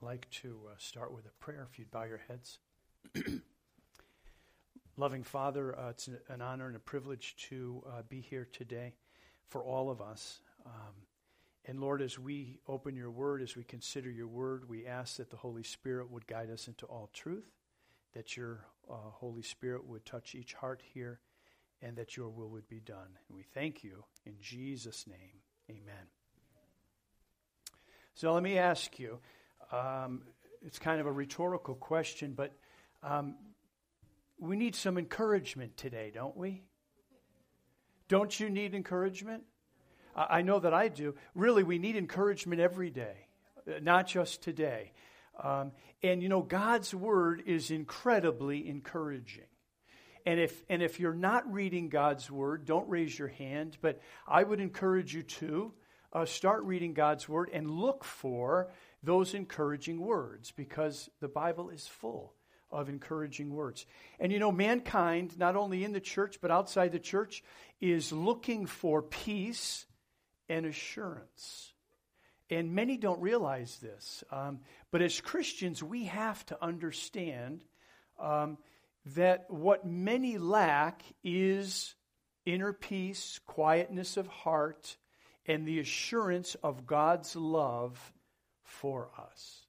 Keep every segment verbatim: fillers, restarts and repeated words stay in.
I'd like to uh, start with a prayer, if you'd bow your heads. Loving Father, uh, it's an honor and a privilege to uh, be here today for all of us. Um, and Lord, as we open your word, as we consider your word, we ask that the Holy Spirit would guide us into all truth, that your uh, Holy Spirit would touch each heart here, and that your will would be done. And we thank you in Jesus' name. Amen. So let me ask you, um, it's kind of a rhetorical question, but um, we need some encouragement today, don't we? Don't you need encouragement? I, I know that I do. Really, we need encouragement every day, not just today. Um, and you know, God's word is incredibly encouraging. And if and if you're not reading God's word, don't raise your hand, but I would encourage you to uh, start reading God's word and look for those encouraging words, because the Bible is full of encouraging words. And you know, mankind, not only in the church but outside the church, is looking for peace and assurance. And many don't realize this. Um, but as Christians, we have to understand um, that what many lack is inner peace, quietness of heart, and the assurance of God's love for us.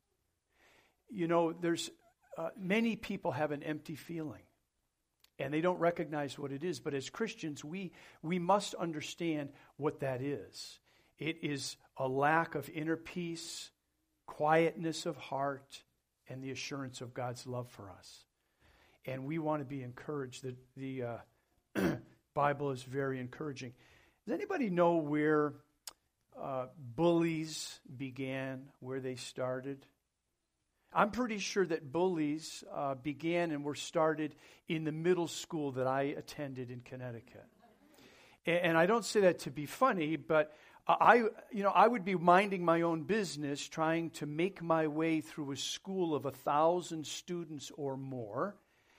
You know, there's uh, many people have an empty feeling, and they don't recognize what it is. But as Christians, we we must understand what that is. It is a lack of inner peace, quietness of heart, and the assurance of God's love for us. And we want to be encouraged. The, the uh, Bible is very encouraging. Does anybody know where uh, bullies began, where they started? I'm pretty sure that bullies uh, began and were started in the middle school that I attended in Connecticut. And, and I don't say that to be funny, but I, you know, I would be minding my own business, trying to make my way through a school of a thousand students or more,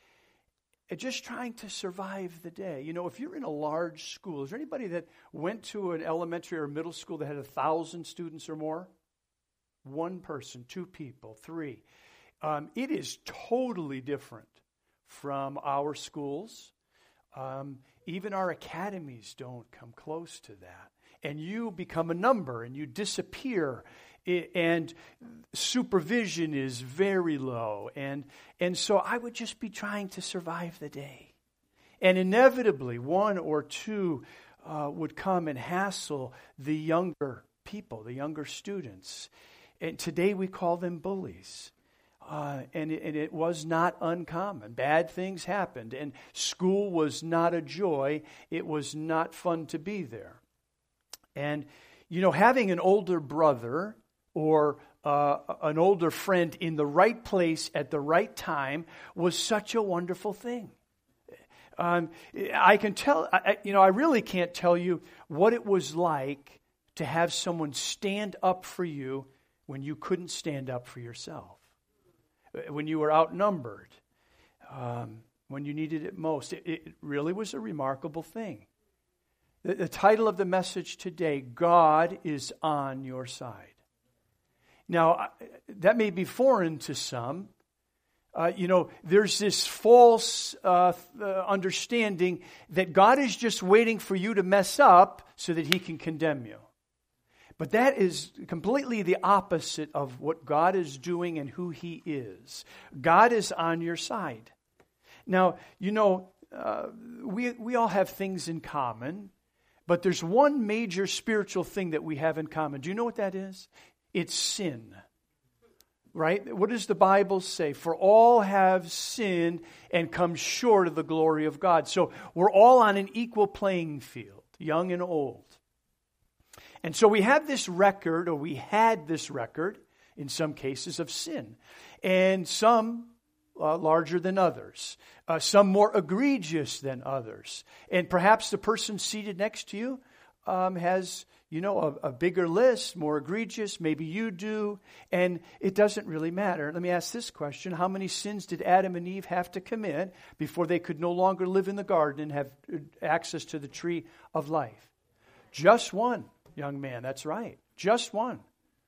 and just trying to survive the day. You know, if you're in a large school, is there anybody that went to an elementary or middle school that had a thousand students or more? One person, two people, three. Um, it is totally different from our schools. Um, even our academies don't come close to that. And you become a number and you disappear, and supervision is very low. And, and so I would just be trying to survive the day. And inevitably, one or two uh, would come and hassle the younger people, the younger students. And today we call them bullies. Uh, and, it, and it was not uncommon. Bad things happened. And school was not a joy. It was not fun to be there. And, you know, having an older brother or uh, an older friend in the right place at the right time was such a wonderful thing. Um, I can tell, I, you know, I really can't tell you what it was like to have someone stand up for you when you couldn't stand up for yourself, when you were outnumbered, um, when you needed it most. It, it really was a remarkable thing. The, the title of the message today, God is on your side. Now, that may be foreign to some. Uh, you know, there's this false uh, uh, understanding that God is just waiting for you to mess up so that he can condemn you. But that is completely the opposite of what God is doing and who he is. God is on your side. Now, you know, uh, we we all have things in common, but there's one major spiritual thing that we have in common. Do you know what that is? It's sin. Right? What does the Bible say? For all have sinned and come short of the glory of God. So we're all on an equal playing field, young and old. And so we have this record, or we had this record, in some cases, of sin. And some uh, larger than others. Uh, some more egregious than others. And perhaps the person seated next to you um, has, you know, a, a bigger list, more egregious. Maybe you do. And it doesn't really matter. Let me ask this question. How many sins did Adam and Eve have to commit before they could no longer live in the garden and have access to the tree of life? Just one. Young man, that's right. Just one.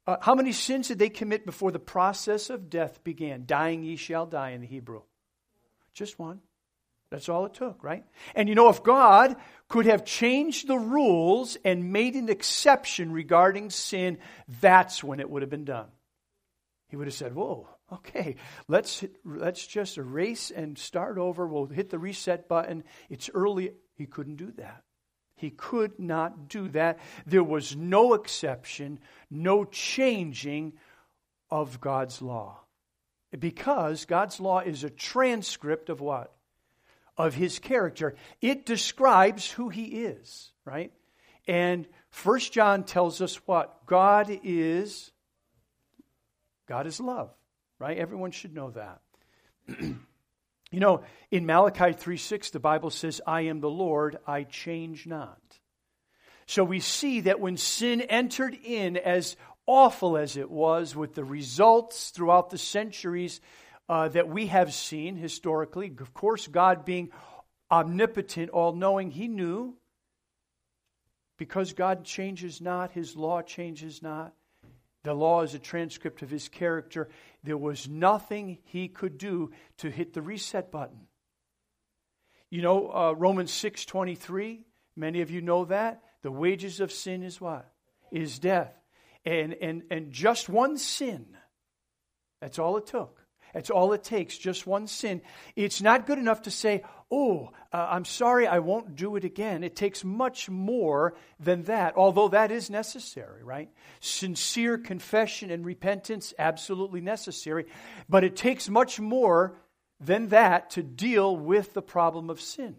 Uh, how many sins did they commit before the process of death began? Dying ye shall die in the Hebrew. Just one. That's all it took, right? And you know, if God could have changed the rules and made an exception regarding sin, that's when it would have been done. He would have said, whoa, okay, let's let's just erase and start over. We'll hit the reset button. It's early. He couldn't do that. He could not do that. There was no exception, no changing of God's law. Because God's law is a transcript of what? Of His character. It describes who He is, right? And First John tells us what? God is, God is love, right? Everyone should know that. You know, in Malachi three six, the Bible says, I am the Lord, I change not. So we see that when sin entered in, as awful as it was, with the results throughout the centuries uh, that we have seen historically, of course, God being omnipotent, all-knowing, He knew, because God changes not, His law changes not. The law is a transcript of His character. There was nothing He could do to hit the reset button. You know, uh, Romans six twenty-three, many of you know that. The wages of sin is what? Is death. And, and, and just one sin, that's all it took. That's all it takes, just one sin. It's not good enough to say, oh, uh, I'm sorry, I won't do it again. It takes much more than that, although that is necessary, right? Sincere confession and repentance, absolutely necessary. But it takes much more than that to deal with the problem of sin.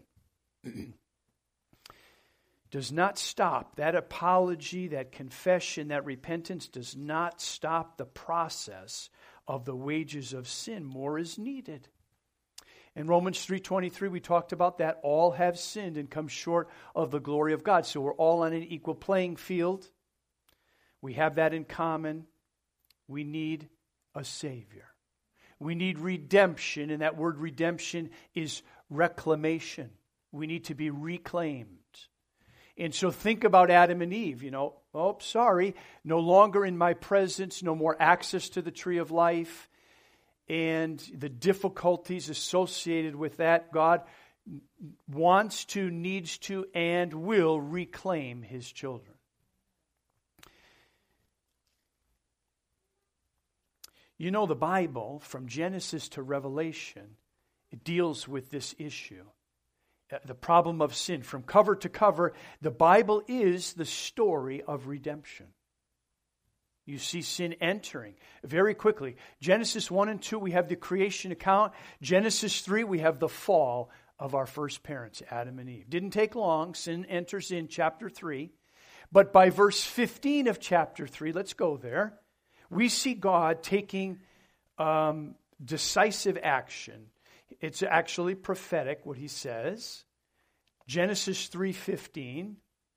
Does not stop. That apology, that confession, that repentance does not stop the process of the wages of sin. More is needed. In Romans three twenty-three, we talked about that. All have sinned and come short of the glory of God. So we're all on an equal playing field. We have that in common. We need a Savior. We need redemption, and that word redemption is reclamation. We need to be reclaimed. And so think about Adam and Eve, you know, oh, sorry, no longer in my presence, no more access to the tree of life, and the difficulties associated with that. God wants to, needs to, and will reclaim His children. You know, the Bible, from Genesis to Revelation, it deals with this issue. The problem of sin. From cover to cover, the Bible is the story of redemption. You see sin entering very quickly. Genesis one and two, we have the creation account. Genesis three, we have the fall of our first parents, Adam and Eve. Didn't take long. Sin enters in chapter three. But by verse fifteen of chapter three, let's go there, we see God taking um, decisive action. It's actually prophetic, what He says. Genesis three fifteen.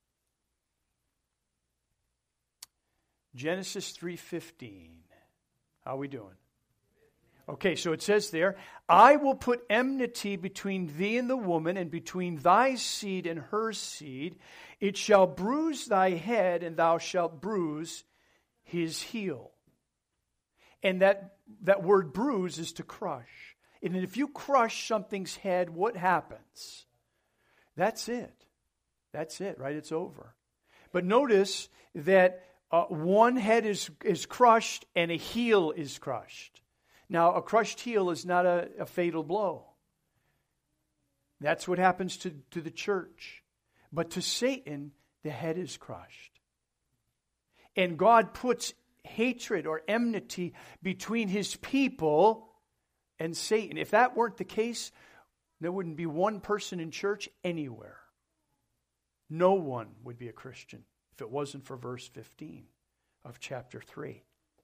Genesis three fifteen. How are we doing? Okay, so it says there, I will put enmity between thee and the woman, and between thy seed and her seed. It shall bruise thy head, and thou shalt bruise his heel. And that, that word bruise is to crush. And if you crush something's head, what happens? That's it. That's it, right? It's over. But notice that uh, one head is, is crushed and a heel is crushed. Now, a crushed heel is not a, a fatal blow. That's what happens to, to the church. But to Satan, the head is crushed. And God puts hatred or enmity between His people and Satan. If that weren't the case, there wouldn't be one person in church anywhere. No one would be a Christian if it wasn't for verse fifteen of chapter three.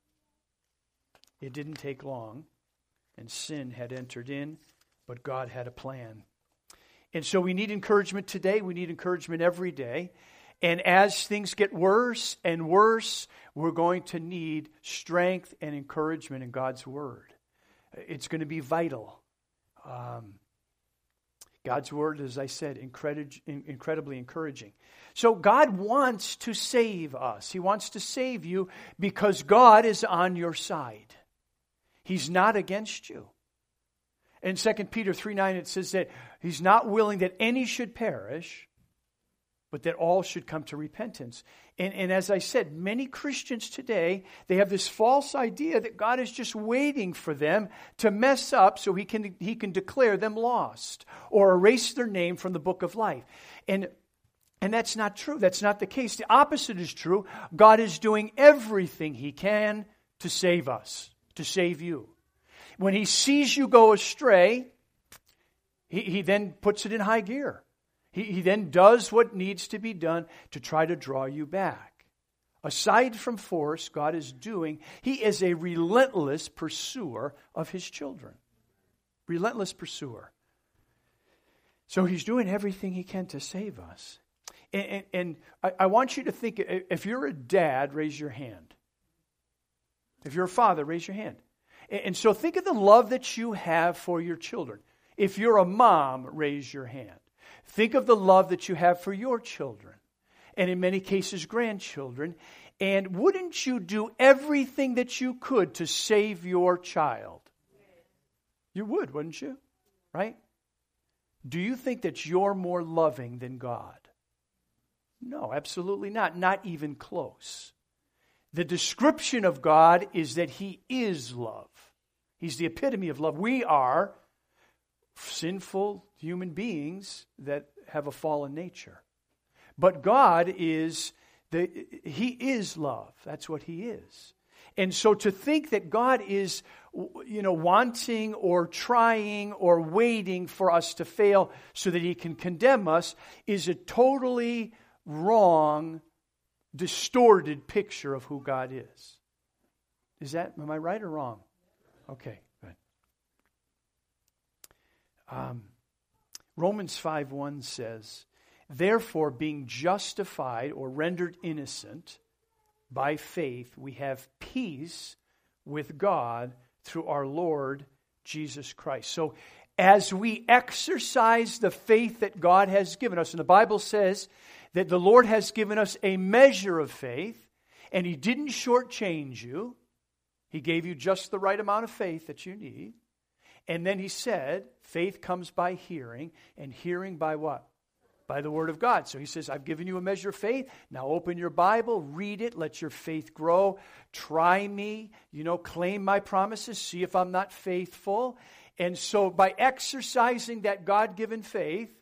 It didn't take long, and sin had entered in, but God had a plan. And so we need encouragement today. We need encouragement every day. And as things get worse and worse, we're going to need strength and encouragement in God's Word. It's going to be vital. Um, God's word, as I said, incredi- incredibly encouraging. So God wants to save us. He wants to save you because God is on your side. He's not against you. In Second Peter three nine, it says that He's not willing that any should perish, but that all should come to repentance. And, and as I said, many Christians today, they have this false idea that God is just waiting for them to mess up so he can, he can declare them lost or erase their name from the book of life. And, and that's not true. That's not the case. The opposite is true. God is doing everything He can to save us, to save you. When He sees you go astray, He, he then puts it in high gear. He, he then does what needs to be done to try to draw you back. Aside from force, God is doing, He is a relentless pursuer of His children. Relentless pursuer. So He's doing everything He can to save us. And, and, and I, I want you to think, if you're a dad, raise your hand. If you're a father, raise your hand. And, and so think of the love that you have for your children. If you're a mom, raise your hand. Think of the love that you have for your children, and in many cases, grandchildren. And wouldn't you do everything that you could to save your child? You would, wouldn't you? Right? Do you think that you're more loving than God? No, absolutely not. Not even close. The description of God is that He is love. He's the epitome of love. We are sinful human beings that have a fallen nature. But God is, the He is love. That's what He is. And so to think that God is, you know, wanting or trying or waiting for us to fail so that He can condemn us is a totally wrong, distorted picture of who God is. Is that, am I right or wrong? Okay, good. Um, Romans five one says, therefore, being justified or rendered innocent by faith, we have peace with God through our Lord Jesus Christ. So as we exercise the faith that God has given us, and the Bible says that the Lord has given us a measure of faith, and He didn't shortchange you. He gave you just the right amount of faith that you need. And then He said, faith comes by hearing, and hearing by what? By the Word of God. So He says, I've given you a measure of faith. Now open your Bible, read it, let your faith grow. Try me, you know, claim my promises, see if I'm not faithful. And so by exercising that God-given faith,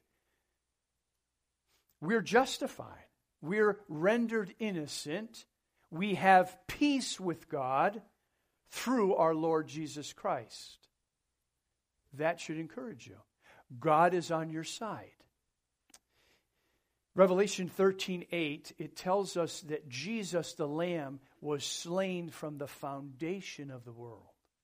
we're justified. We're rendered innocent. We have peace with God through our Lord Jesus Christ. That should encourage you. God is on your side. Revelation thirteen eight, it tells us that Jesus the Lamb was slain from the foundation of the world.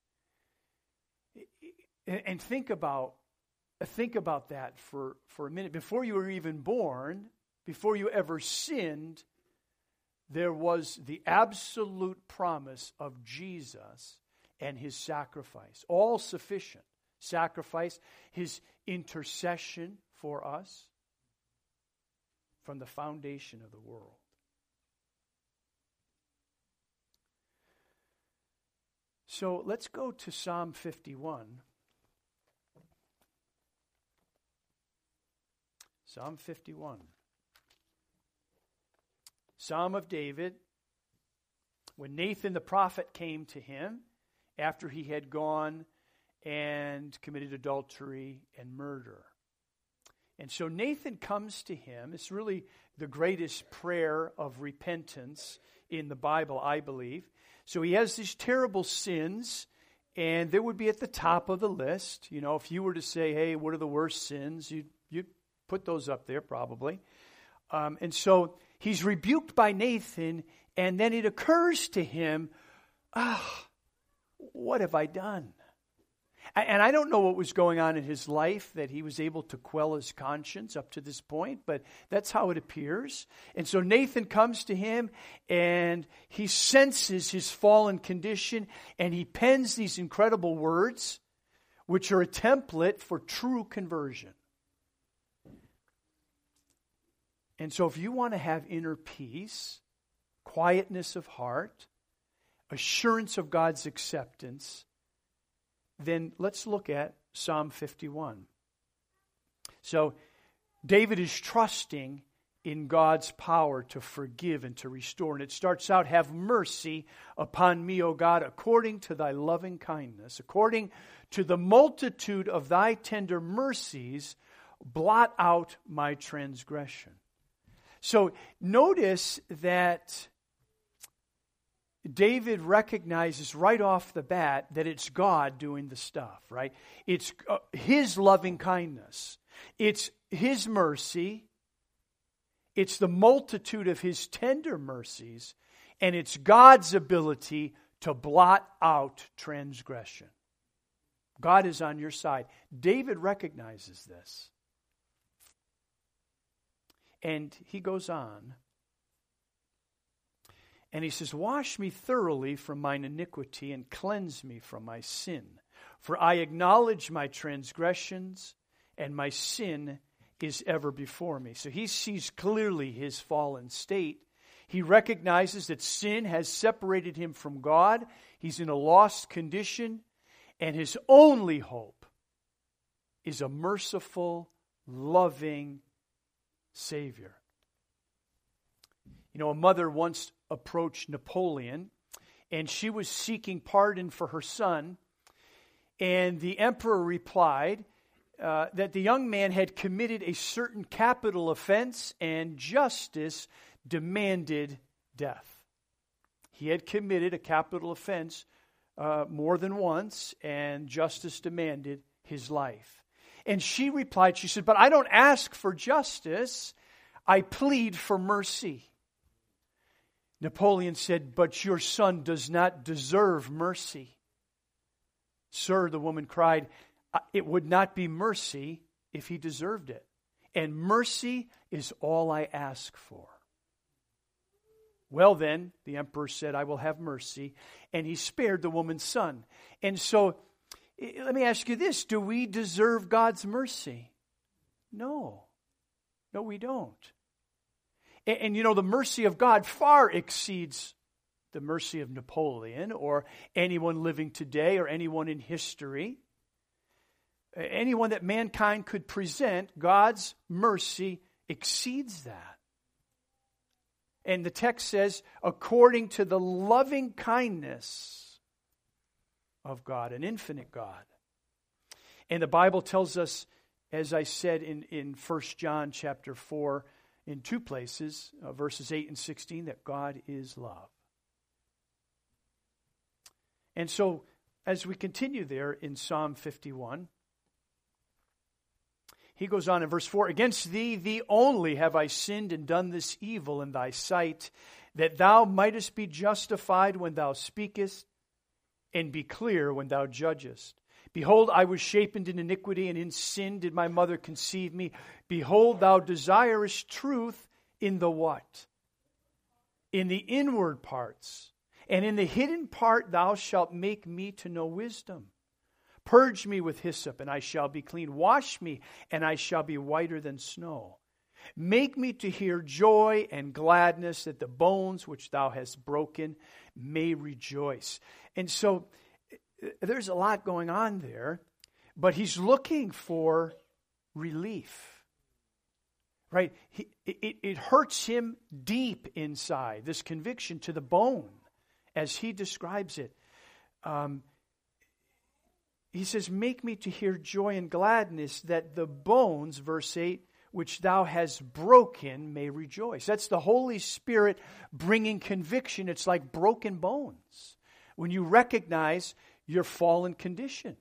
And think about, think about that for, for a minute. Before you were even born, before you ever sinned, there was the absolute promise of Jesus and His sacrifice. All sufficient sacrifice, His intercession for us from the foundation of the world. So let's go to Psalm fifty-one. Psalm fifty-one. Psalm of David, when Nathan the prophet came to him after he had gone and committed adultery and murder. And so Nathan comes to him. It's really the greatest prayer of repentance in the Bible, I believe. So he has these terrible sins, and they would be at the top of the list. You know, if you were to say, hey, what are the worst sins? You'd, you'd put those up there probably. Um, and so he's rebuked by Nathan, and then it occurs to him, ah, oh, what have I done? And I don't know what was going on in his life that he was able to quell his conscience up to this point, but that's how it appears. And so Nathan comes to him, and he senses his fallen condition, and he pens these incredible words, which are a template for true conversion. And so if you want to have inner peace, quietness of heart, assurance of God's acceptance, then let's look at Psalm fifty-one. So David is trusting in God's power to forgive and to restore. And it starts out, have mercy upon me, O God, according to thy loving kindness, according to the multitude of thy tender mercies, blot out my transgression. So notice that David recognizes right off the bat that it's God doing the stuff, right? It's uh, his loving kindness. It's his mercy. It's the multitude of his tender mercies. And it's God's ability to blot out transgression. God is on your side. David recognizes this. And he goes on. And he says, wash me thoroughly from mine iniquity and cleanse me from my sin. For I acknowledge my transgressions, and my sin is ever before me. So he sees clearly his fallen state. He recognizes that sin has separated him from God. He's in a lost condition. And his only hope is a merciful, loving Savior. You know, a mother once approached Napoleon, and she was seeking pardon for her son. And the emperor replied uh, that the young man had committed a certain capital offense, and justice demanded death. He had committed a capital offense uh, more than once, and justice demanded his life. And she replied, she said, but I don't ask for justice, I plead for mercy. Napoleon said, but your son does not deserve mercy. Sir, the woman cried, it would not be mercy if he deserved it. And mercy is all I ask for. Well then, the emperor said, I will have mercy. And he spared the woman's son. And so, let me ask you this. Do we deserve God's mercy? No. No, we don't. And, and you know, the mercy of God far exceeds the mercy of Napoleon or anyone living today or anyone in history. Anyone that mankind could present, God's mercy exceeds that. And the text says, according to the loving kindness of God, an infinite God. And the Bible tells us, as I said in, in First John chapter four, in two places, uh, verses eight and sixteen, that God is love. And so, as we continue there in Psalm fifty-one, he goes on in verse four, against thee, thee only have I sinned and done this evil in thy sight, that thou mightest be justified when thou speakest, and be clear when thou judgest. Behold, I was shapen in iniquity, and in sin did my mother conceive me. Behold, thou desirest truth in the what? In the inward parts. And in the hidden part thou shalt make me to know wisdom. Purge me with hyssop, and I shall be clean. Wash me, and I shall be whiter than snow. Make me to hear joy and gladness, that the bones which thou hast broken may rejoice. And so there's a lot going on there, but he's looking for relief, right? He, it, it hurts him deep inside, this conviction to the bone, as he describes it. Um, he says, make me to hear joy and gladness, that the bones, verse eight, which thou hast broken may rejoice. That's the Holy Spirit bringing conviction. It's like broken bones. When you recognize your fallen condition.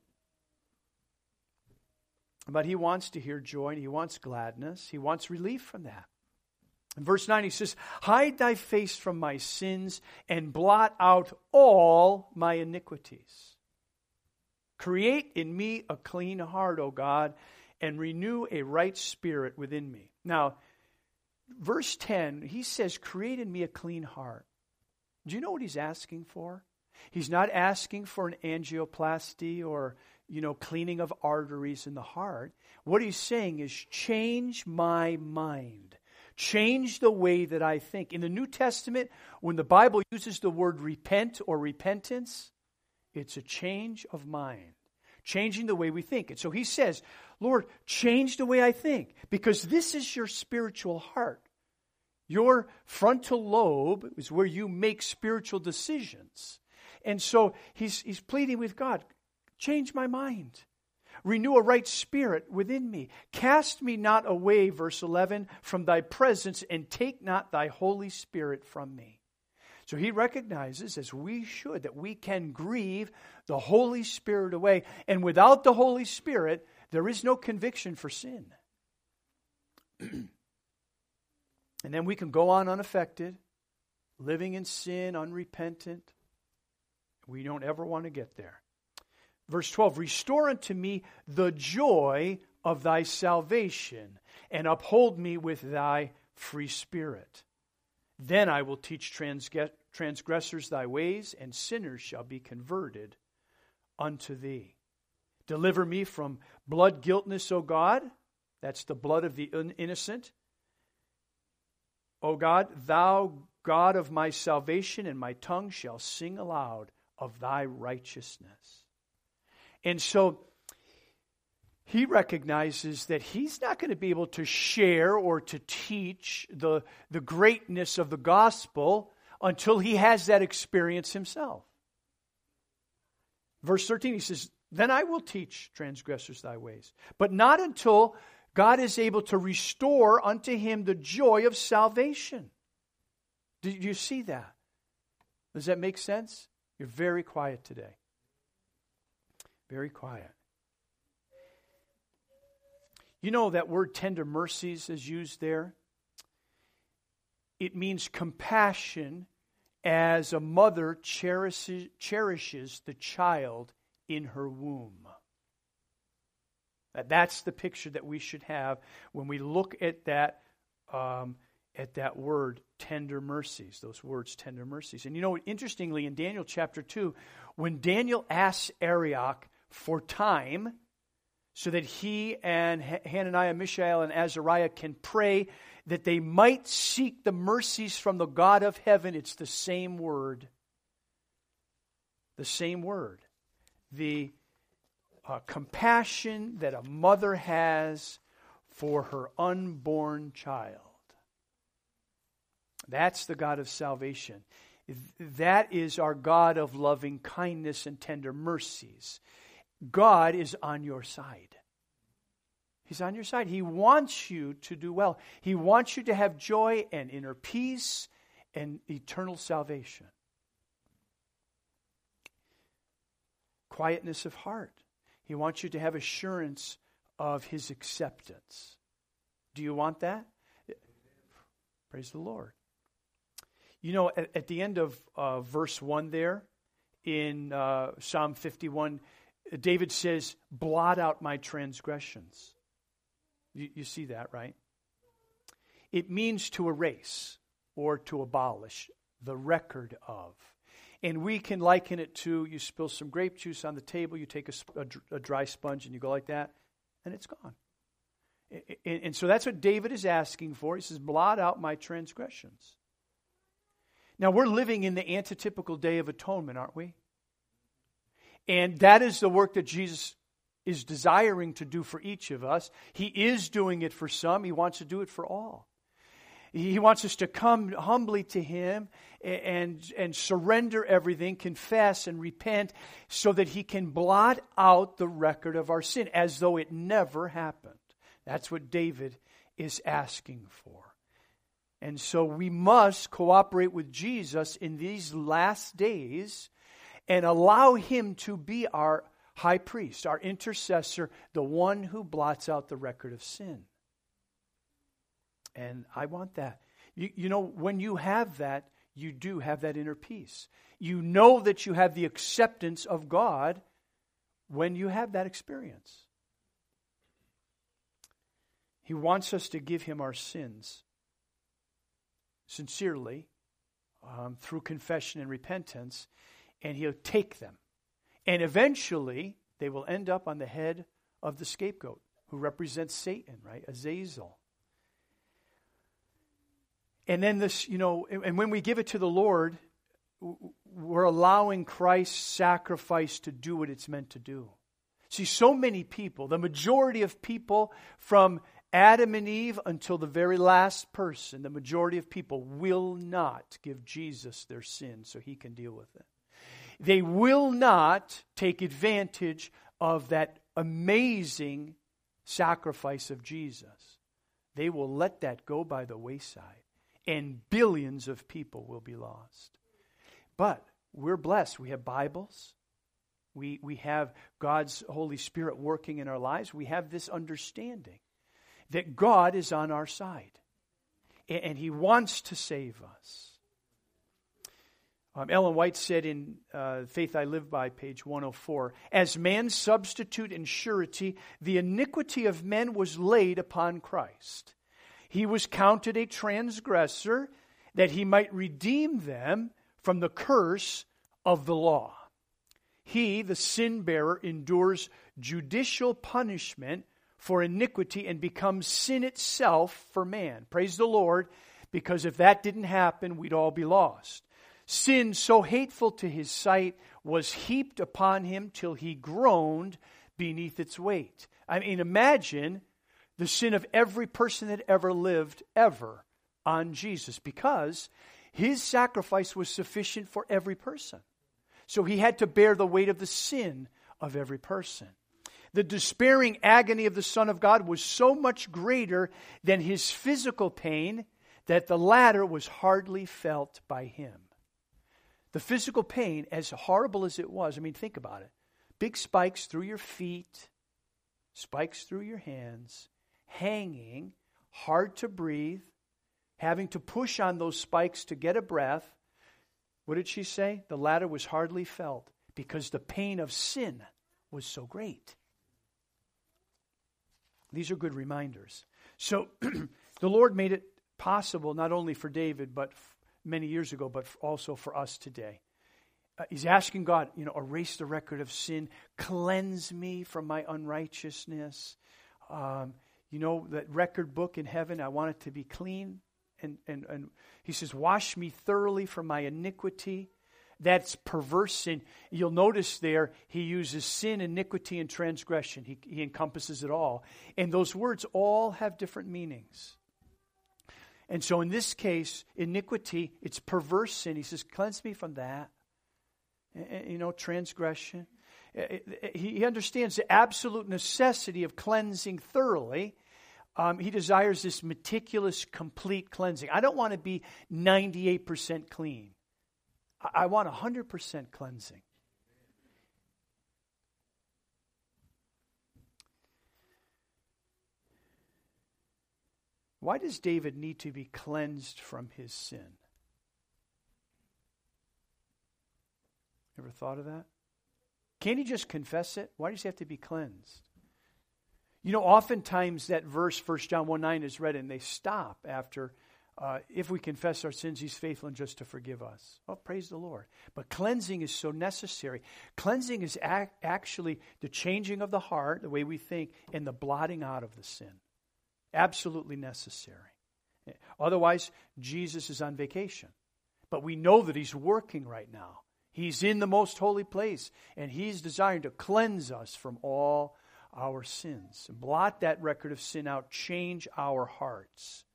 But he wants to hear joy and he wants gladness. He wants relief from that. In verse nine he says, hide thy face from my sins and blot out all my iniquities. Create in me a clean heart, O God, and renew a right spirit within me. Now, verse ten, he says, create in me a clean heart. Do you know what he's asking for? He's not asking for an angioplasty or, you know, cleaning of arteries in the heart. What he's saying is change my mind. Change the way that I think. In the New Testament, when the Bible uses the word repent or repentance, it's a change of mind. Changing the way we think. And so he says, Lord, change the way I think, because this is your spiritual heart. Your frontal lobe is where you make spiritual decisions. And so he's, he's pleading with God, change my mind. Renew a right spirit within me. Cast me not away, verse eleven, from thy presence, and take not thy Holy Spirit from me. So he recognizes, as we should, that we can grieve the Holy Spirit away. And without the Holy Spirit, there is no conviction for sin. And then we can go on unaffected, living in sin, unrepentant. We don't ever want to get there. Verse twelve, restore unto me the joy of thy salvation, and uphold me with thy free spirit. Then I will teach transgressors thy ways, and sinners shall be converted unto thee. Deliver me from blood guiltness, O God. That's the blood of the innocent. O God, thou God of my salvation, and my tongue shall sing aloud of thy righteousness. And so he recognizes that he's not going to be able to share or to teach the, the greatness of the gospel until he has that experience himself. Verse thirteen, he says, then I will teach transgressors thy ways. But not until God is able to restore unto him the joy of salvation. Do you see that? Does that make sense? You're very quiet today. Very quiet. You know that word tender mercies is used there? It means compassion as a mother cherishes, cherishes the child in her womb. That's the picture that we should have when we look at that um, at that word, tender mercies, those words, tender mercies. And you know, interestingly, in Daniel chapter two, when Daniel asks Arioch for time so that he and Hananiah, Mishael, and Azariah can pray that they might seek the mercies from the God of heaven, it's the same word. The same word. The uh, compassion that a mother has for her unborn child. That's the God of salvation. That is our God of loving kindness and tender mercies. God is on your side. He's on your side. He wants you to do well. He wants you to have joy and inner peace and eternal salvation. Quietness of heart. He wants you to have assurance of His acceptance. Do you want that? Praise the Lord. You know, at, at the end of uh, verse one there, in uh, Psalm fifty-one, David says, blot out my transgressions. You, you see that, right? It means to erase or to abolish, the record of. And we can liken it to, you spill some grape juice on the table, you take a, a, a dry sponge and you go like that, and it's gone. And, and so that's what David is asking for. He says, blot out my transgressions. Now, we're living in the antitypical day of atonement, aren't we? And that is the work that Jesus is desiring to do for each of us. He is doing it for some. He wants to do it for all. He wants us to come humbly to Him and, and surrender everything, confess and repent, so that He can blot out the record of our sin as though it never happened. That's what David is asking for. And so we must cooperate with Jesus in these last days and allow Him to be our high priest, our intercessor, the one who blots out the record of sin. And I want that. You, you know, when you have that, you do have that inner peace. You know that you have the acceptance of God when you have that experience. He wants us to give Him our sins sincerely, um, through confession and repentance, and He'll take them. And eventually, they will end up on the head of the scapegoat, who represents Satan, right? Azazel. And then this, you know, and when we give it to the Lord, we're allowing Christ's sacrifice to do what it's meant to do. See, so many people, the majority of people from Adam and Eve until the very last person, the majority of people will not give Jesus their sin so he can deal with it. They will not take advantage of that amazing sacrifice of Jesus. They will let that go by the wayside, and billions of people will be lost. But we're blessed. We have Bibles. We, we have God's Holy Spirit working in our lives. We have this understanding that God is on our side, and, and he wants to save us. Um, Ellen White said in uh, Faith I Live By, page one oh four, as man's substitute and surety, the iniquity of men was laid upon Christ. He was counted a transgressor that he might redeem them from the curse of the law. He, the sin bearer, endures judicial punishment for iniquity and becomes sin itself for man. Praise the Lord, because if that didn't happen, we'd all be lost. Sin, so hateful to his sight, was heaped upon him till he groaned beneath its weight. I mean, imagine the sin of every person that ever lived, ever, on Jesus, because his sacrifice was sufficient for every person. So he had to bear the weight of the sin of every person. The despairing agony of the Son of God was so much greater than his physical pain that the latter was hardly felt by him. The physical pain, as horrible as it was, I mean, think about it. Big spikes through your feet, spikes through your hands, hanging, hard to breathe, having to push on those spikes to get a breath. What did she say? The latter was hardly felt because the pain of sin was so great. These are good reminders. So the Lord made it possible not only for David, but many years ago, but also for us today. Uh, he's asking God, you know, erase the record of sin, cleanse me from my unrighteousness. Um, you know, that record book in heaven, I want it to be clean. And, and, and he says, wash me thoroughly from my iniquity. That's perverse sin. You'll notice there, he uses sin, iniquity, and transgression. He, he encompasses it all. And those words all have different meanings. And so in this case, iniquity, it's perverse sin. He says, cleanse me from that. You know, transgression. He understands the absolute necessity of cleansing thoroughly. Um, he desires this meticulous, complete cleansing. I don't want to be ninety-eight percent clean. I want one hundred percent cleansing. Why does David need to be cleansed from his sin? Ever thought of that? Can't he just confess it? Why does he have to be cleansed? You know, oftentimes that verse, First John one nine, is read and they stop after, uh, if we confess our sins, he's faithful and just to forgive us. Oh, praise the Lord. But cleansing is so necessary. Cleansing is ac- actually the changing of the heart, the way we think, and the blotting out of the sin. Absolutely necessary. Otherwise, Jesus is on vacation. But we know that he's working right now. He's in the most holy place, and he's desiring to cleanse us from all our sins. Blot that record of sin out. Change our hearts.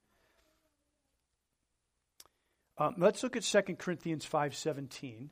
Um, let's look at Second Corinthians five seventeen.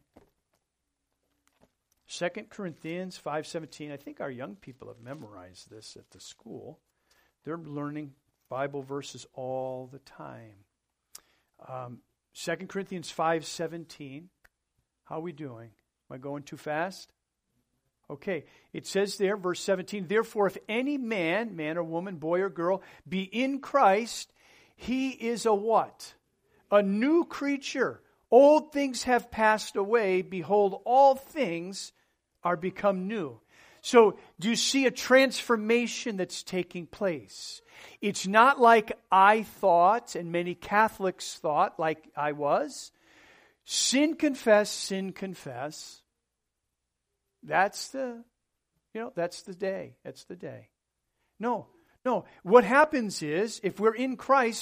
Second Corinthians five seventeen. I think our young people have memorized this at the school. They're learning Bible verses all the time. Um, Second Corinthians five seventeen. How are we doing? Am I going too fast? Okay. It says there, verse seventeen, therefore if any man, man or woman, boy or girl, be in Christ, he is a what? A new creature. Old things have passed away. Behold, all things are become new. So, do you see a transformation that's taking place? It's not like I thought, and many Catholics thought, like I was. Sin confess, sin confess. That's the, you know, that's the day. That's the day. No, no. What happens is, if we're in Christ,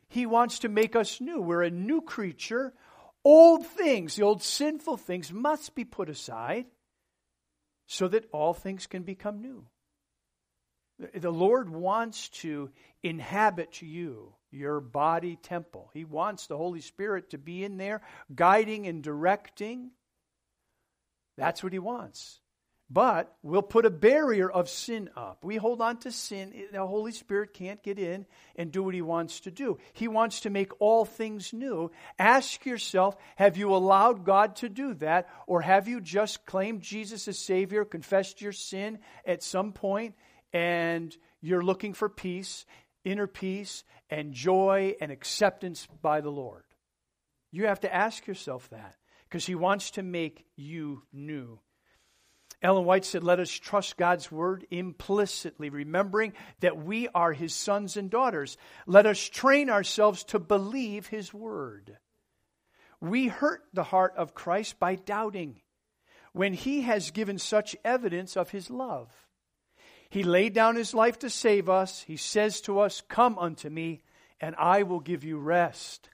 He wants to make us new. We're a new creature. Old things, the old sinful things must be put aside so that all things can become new. The Lord wants to inhabit you, your body temple. He wants the Holy Spirit to be in there, guiding and directing. That's what He wants. But we'll put a barrier of sin up. We hold on to sin. The Holy Spirit can't get in and do what He wants to do. He wants to make all things new. Ask yourself, have you allowed God to do that? Or have you just claimed Jesus as Savior, confessed your sin at some point, and you're looking for peace, inner peace, and joy and acceptance by the Lord? You have to ask yourself that, because He wants to make you new. Ellen White said, let us trust God's word implicitly, remembering that we are His sons and daughters. Let us train ourselves to believe His word. We hurt the heart of Christ by doubting when He has given such evidence of His love. He laid down His life to save us. He says to us, come unto me, and I will give you rest.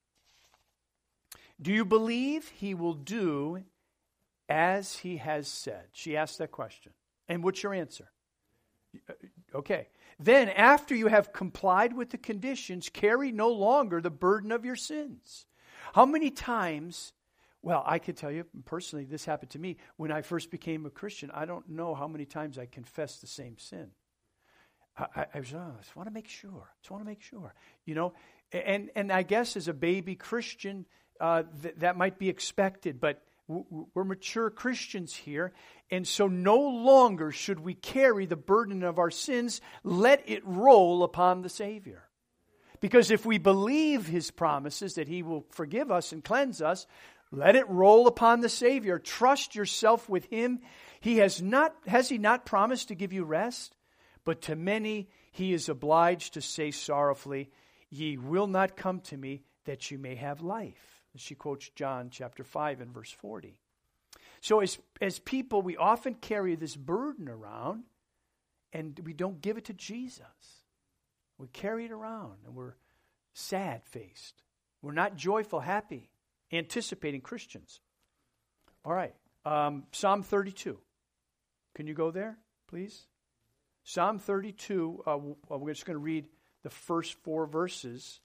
Do you believe He will do as He has said? She asked that question. And what's your answer? Okay. Then, after you have complied with the conditions, carry no longer the burden of your sins. How many times, well, I can tell you personally, this happened to me. When I first became a Christian, I don't know how many times I confessed the same sin. I, I, I, was, oh, I just want to make sure. I just want to make sure. You know, and, and I guess as a baby Christian, uh, th- that might be expected, but we're mature Christians here, and so no longer should we carry the burden of our sins. Let it roll upon the Savior. Because if we believe His promises that He will forgive us and cleanse us, let it roll upon the Savior. Trust yourself with Him. He has not, has He not promised to give you rest? But to many He is obliged to say sorrowfully, ye will not come to me that you may have life. She quotes John chapter five and verse forty. So as, as people, we often carry this burden around and we don't give it to Jesus. We carry it around and we're sad-faced. We're not joyful, happy, anticipating Christians. All right, um, Psalm thirty-two. Can you go there, please? Psalm thirty-two, uh, we're just going to read the first four verses.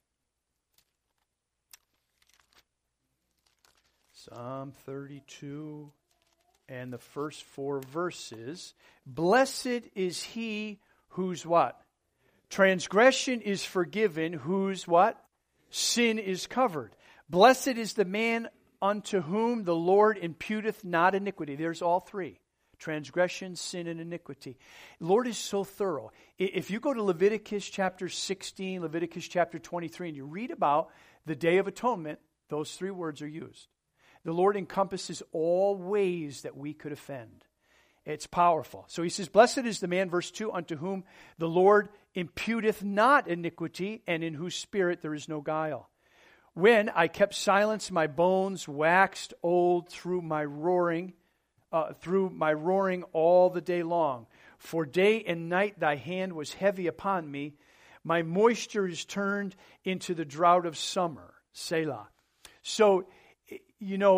Psalm thirty-two and the first four verses. Blessed is he whose what? Transgression is forgiven, whose what? Sin is covered. Blessed is the man unto whom the Lord imputeth not iniquity. There's all three. Transgression, sin, and iniquity. Lord is so thorough. If you go to Leviticus chapter sixteen, Leviticus chapter twenty-three, and you read about the Day of Atonement, those three words are used. The Lord encompasses all ways that we could offend. It's powerful. So He says, blessed is the man, verse two, unto whom the Lord imputeth not iniquity, and in whose spirit there is no guile. When I kept silence, my bones waxed old through my roaring, uh, through my roaring all the day long. For day and night thy hand was heavy upon me. My moisture is turned into the drought of summer. Selah. So, you know,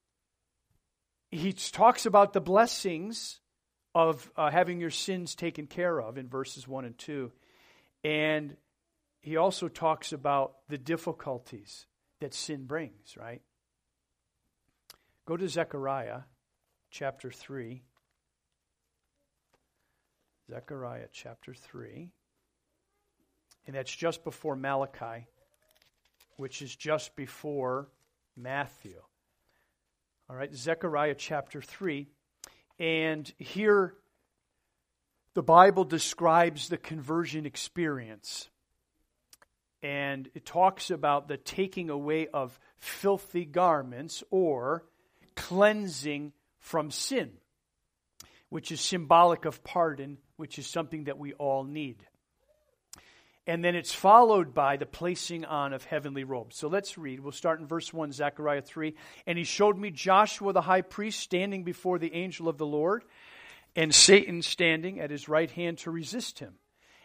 he talks about the blessings of uh, having your sins taken care of in verses one and two. And he also talks about the difficulties that sin brings, right? Go to Zechariah chapter three. Zechariah chapter three. And that's just before Malachi, which is just before Matthew. All right, Zechariah chapter three. And here the Bible describes the conversion experience. And it talks about the taking away of filthy garments or cleansing from sin, which is symbolic of pardon, which is something that we all need. And then it's followed by the placing on of heavenly robes. So let's read. We'll start in verse one, Zechariah three. And he showed me Joshua the high priest standing before the angel of the Lord, and Satan standing at his right hand to resist him.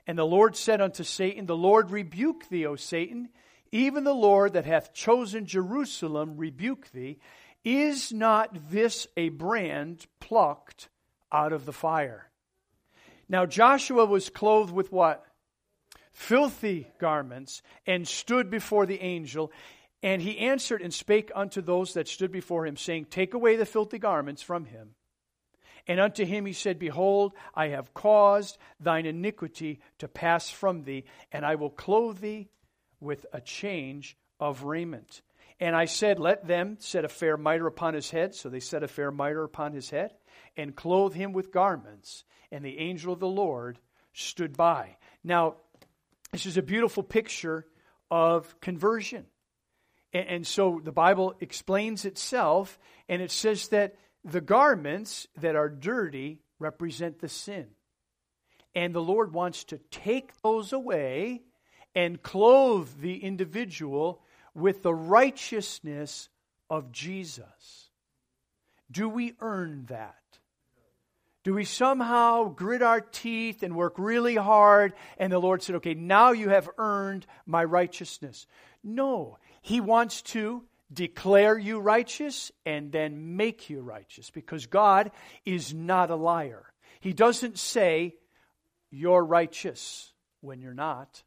And the Lord said unto Satan, the Lord rebuke thee, O Satan. Even the Lord that hath chosen Jerusalem rebuke thee. Is not this a brand plucked out of the fire? Now Joshua was clothed with what? Filthy garments, and stood before the angel. And he answered and spake unto those that stood before him, saying, Take away the filthy garments from him. And unto him he said, Behold, I have caused thine iniquity to pass from thee, and I will clothe thee with a change of raiment. And I said, Let them set a fair mitre upon his head. So they set a fair mitre upon his head, and clothed him with garments. And the angel of the Lord stood by. Now, this is a beautiful picture of conversion. And, and so the Bible explains itself, and it says that the garments that are dirty represent the sin. And the Lord wants to take those away and clothe the individual with the righteousness of Jesus. Do we earn that? Do we somehow grit our teeth and work really hard and the Lord said, okay, now you have earned my righteousness? No. He wants to declare you righteous and then make you righteous, because God is not a liar. He doesn't say you're righteous when you're not.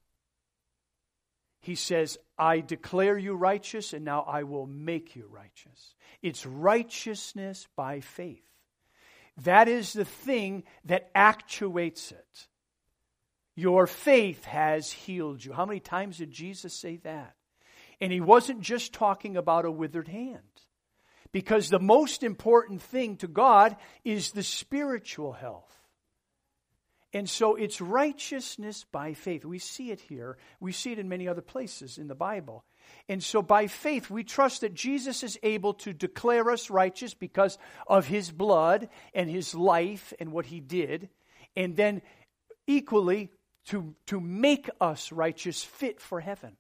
He says, I declare you righteous, and now I will make you righteous. It's righteousness by faith. That is the thing that actuates it. Your faith has healed you. How many times did Jesus say that? And he wasn't just talking about a withered hand. Because the most important thing to God is the spiritual health. And so it's righteousness by faith. We see it here. We see it in many other places in the Bible. And so by faith, we trust that Jesus is able to declare us righteous because of his blood and his life and what he did. And then equally to, to make us righteous, fit for heaven.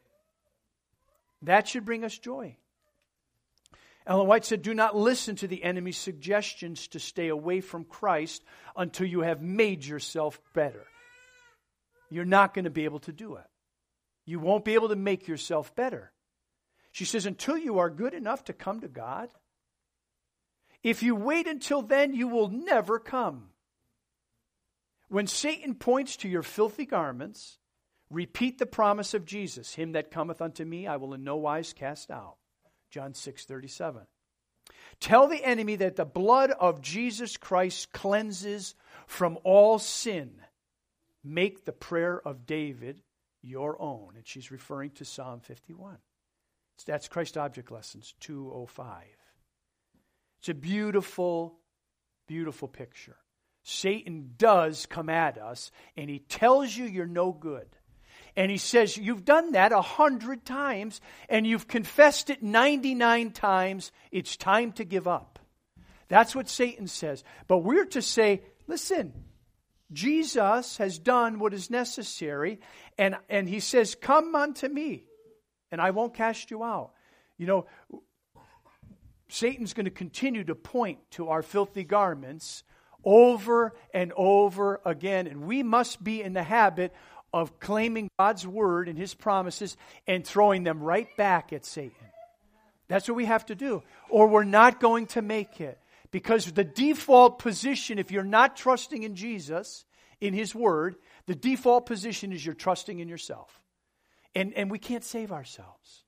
That should bring us joy. Ellen White said, do not listen to the enemy's suggestions to stay away from Christ until you have made yourself better. You're not going to be able to do it. You won't be able to make yourself better. She says, until you are good enough to come to God, if you wait until then, you will never come. When Satan points to your filthy garments, repeat the promise of Jesus, him that cometh unto me, I will in no wise cast out. John six thirty-seven. Tell the enemy that the blood of Jesus Christ cleanses from all sin. Make the prayer of David your own. And she's referring to Psalm fifty-one. That's Christ Object Lessons two oh five. It's a beautiful, beautiful picture. Satan does come at us, and he tells you you're no good. And he says, you've done that a hundred times, and you've confessed it ninety-nine times. It's time to give up. That's what Satan says. But we're to say, listen, Jesus has done what is necessary, and, and he says, come unto me, and I won't cast you out. You know, Satan's going to continue to point to our filthy garments over and over again, and we must be in the habit of claiming God's word and his promises and throwing them right back at Satan. That's what we have to do, or we're not going to make it. Because the default position, if you're not trusting in Jesus, in his word, the default position is you're trusting in yourself. And, and we can't save ourselves.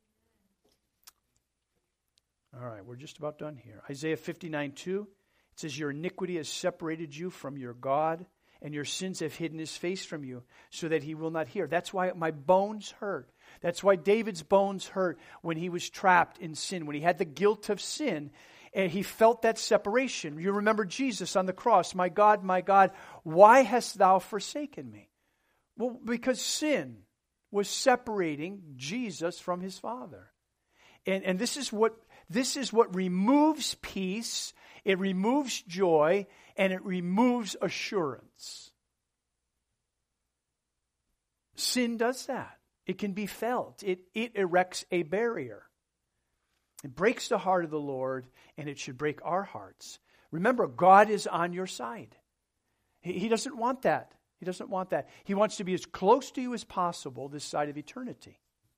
All right, we're just about done here. Isaiah fifty-nine two, it says, your iniquity has separated you from your God, and your sins have hidden his face from you, so that he will not hear. That's why my bones hurt. That's why David's bones hurt when he was trapped in sin, when he had the guilt of sin, and he felt that separation. You remember Jesus on the cross, my God, my God, why hast thou forsaken me? Well, because sin was separating Jesus from his Father. And, and this is what this is what removes peace, it removes joy, and it removes assurance. Sin does that. It can be felt. It, it erects a barrier. It breaks the heart of the Lord, and it should break our hearts. Remember, God is on your side. He, he doesn't want that. He doesn't want that. He wants to be as close to you as possible this side of eternity.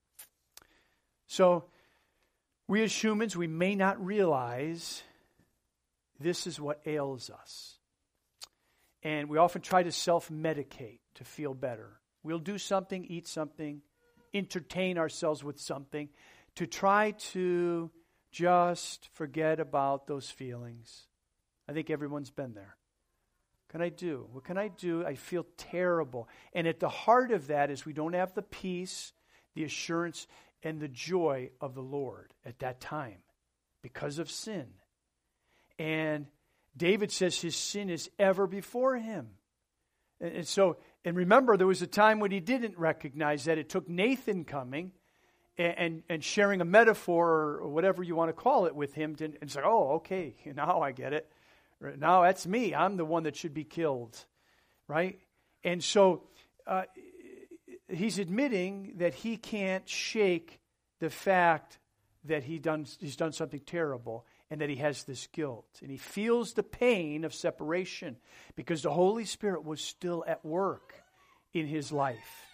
So, we as humans, we may not realize this is what ails us. And we often try to self-medicate to feel better. We'll do something, eat something, entertain ourselves with something to try to just forget about those feelings. I think everyone's been there. What can I do? What can I do? I feel terrible. And at the heart of that is we don't have the peace, the assurance, and the joy of the Lord at that time because of sin. And David says his sin is ever before him. And, and so, and remember, there was a time when he didn't recognize that. It took Nathan coming and, and, and sharing a metaphor or whatever you want to call it with him. To, and it's like, oh, okay, now I get it. Now that's me. I'm the one that should be killed, right? And so uh, he's admitting that he can't shake the fact that he done, he's done something terrible and that he has this guilt. And he feels the pain of separation because the Holy Spirit was still at work in his life.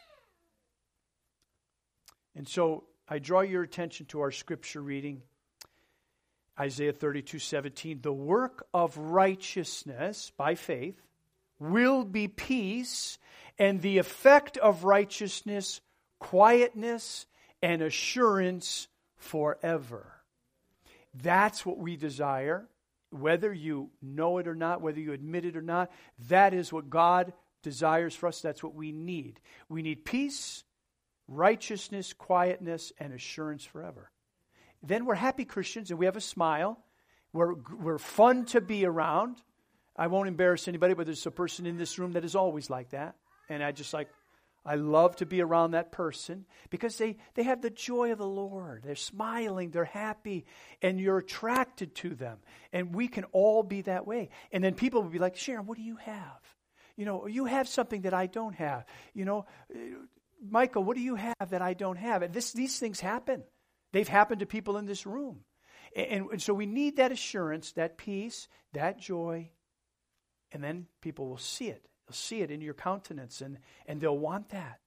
And so I draw your attention to our scripture reading. Isaiah thirty-two seventeen, the work of righteousness by faith will be peace, and the effect of righteousness, quietness, and assurance forever. That's what we desire, whether you know it or not, whether you admit it or not. That is what God desires for us. That's what we need. We need peace, righteousness, quietness, and assurance forever. Then we're happy Christians and we have a smile. We're, we're fun to be around. I won't embarrass anybody, but there's a person in this room that is always like that. And I just like, I love to be around that person because they, they have the joy of the Lord. They're smiling, they're happy, and you're attracted to them. And we can all be that way. And then people will be like, Sharon, what do you have? You know, you have something that I don't have. You know, Michael, what do you have that I don't have? And this, these things happen. They've happened to people in this room. And, and so we need that assurance, that peace, that joy, and then people will see it. They'll see it in your countenance, and, and they'll want that.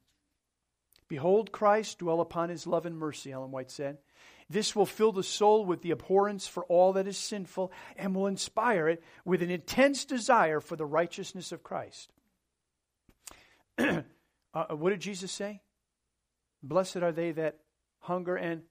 Behold Christ, dwell upon his love and mercy, Ellen White said. This will fill the soul with the abhorrence for all that is sinful and will inspire it with an intense desire for the righteousness of Christ. uh, what did Jesus say? Blessed are they that hunger and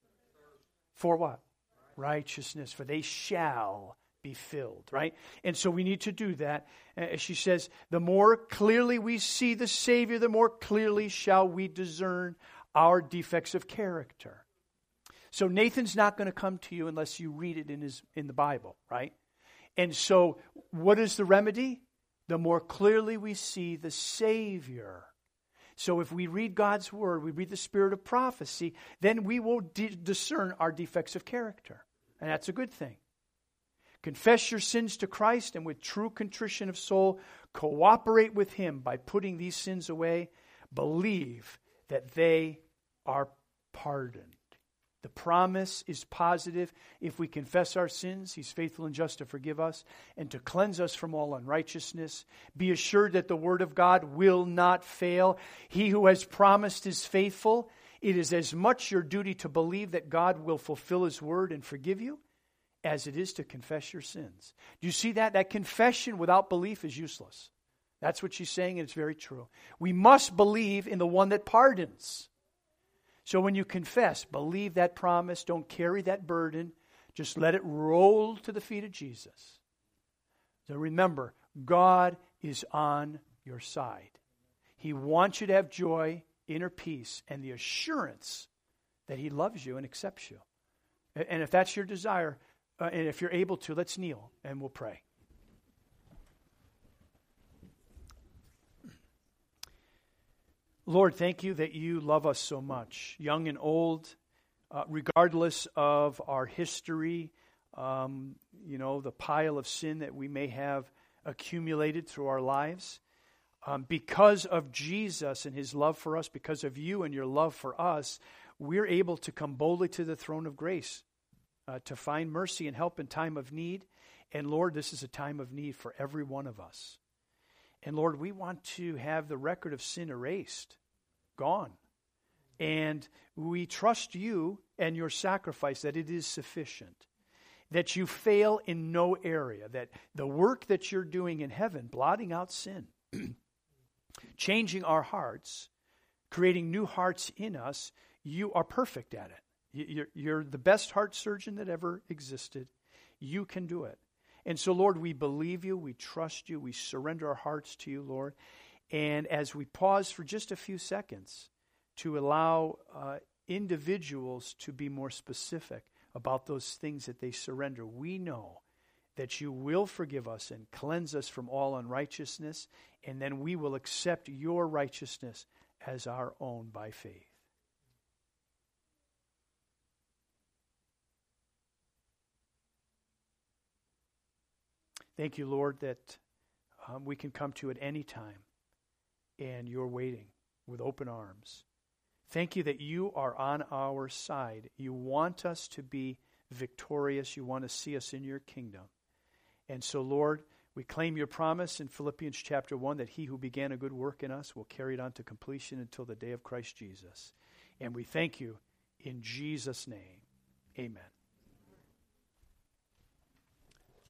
for what? Righteousness, for they shall be filled, right? And so we need to do that. As she says, the more clearly we see the Savior, the more clearly shall we discern our defects of character. So Nathan's not going to come to you unless you read it in his in the Bible, right? And so what is the remedy? The more clearly we see the Savior. So if we read God's Word, we read the spirit of prophecy, then we will di- discern our defects of character. And that's a good thing. Confess your sins to Christ and with true contrition of soul, cooperate with Him by putting these sins away. Believe that they are pardoned. The promise is positive. If we confess our sins, He's faithful and just to forgive us and to cleanse us from all unrighteousness. Be assured that the Word of God will not fail. He who has promised is faithful. It is as much your duty to believe that God will fulfill His Word and forgive you as it is to confess your sins. Do you see that? That confession without belief is useless. That's what she's saying, and it's very true. We must believe in the one that pardons. So when you confess, believe that promise. Don't carry that burden. Just let it roll to the feet of Jesus. So remember, God is on your side. He wants you to have joy, inner peace, and the assurance that He loves you and accepts you. And if that's your desire, uh, and if you're able to, let's kneel and we'll pray. Lord, thank you that you love us so much, young and old, uh, regardless of our history, um, you know, the pile of sin that we may have accumulated through our lives. Um, because of Jesus and His love for us, because of you and your love for us, we're able to come boldly to the throne of grace uh, to find mercy and help in time of need. And Lord, this is a time of need for every one of us. And Lord, we want to have the record of sin erased, gone. And we trust you and your sacrifice that it is sufficient, that you fail in no area, that the work that you're doing in heaven, blotting out sin, changing our hearts, creating new hearts in us, you are perfect at it. You're, you're the best heart surgeon that ever existed. You can do it. And so, Lord, we believe you, we trust you, we surrender our hearts to you, Lord. And as we pause for just a few seconds to allow uh, individuals to be more specific about those things that they surrender, we know that you will forgive us and cleanse us from all unrighteousness, and then we will accept your righteousness as our own by faith. Thank you, Lord, that um, we can come to at any time, and you're waiting with open arms. Thank you that you are on our side. You want us to be victorious. You want to see us in your kingdom. And so, Lord, we claim your promise in Philippians chapter one that he who began a good work in us will carry it on to completion until the day of Christ Jesus. And we thank you in Jesus' name. Amen.